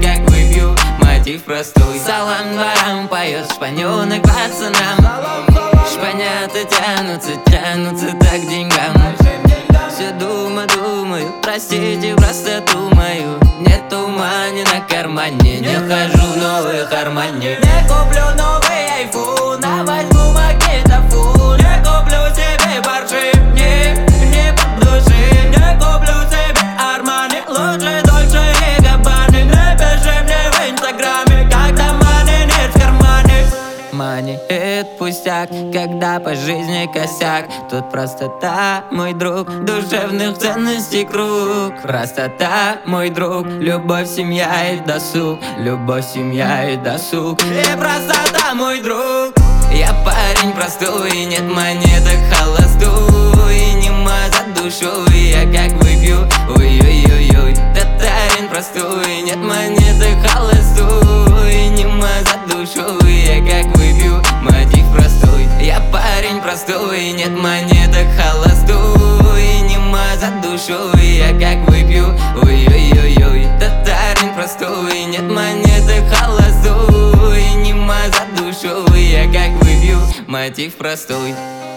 как выпью, мотив простой. Салам дворам поет шпанёнок пацанам. Шпанята тянутся так к деньгам. Все думаю, простите простоту мою. Нет ума ни на кармане, не хожу в новых Армани. Не куплю новый айфон, а возьму магнитофон. Не куплю себе Порше, не по душе. Не куплю себе Армани, лучше Дольче и Габбани. Не пиши мне в инстаграме, когда мани нет в кармане. Мани — это пустяк, когда по жизни косяк. Тут простота, мой друг, душевных ценностей круг. Простота, мой друг, любовь, семья и досуг. Любовь, семья и досуг. И простота, мой друг. Я парень простой, нет монеток холостой. Нема за душу, я как выпью, ой-ой-ой-ой. Татарин простой, нет монеток холостой. Нема за душу, я как выпью, мотив простой. Я парень простой, нет монеток холостой. Нема за душу, я как выпью, ой-ой-ой-ой. Татарин простой, нет монеток холостой. Нема за душу, я как выпью, мотив простой.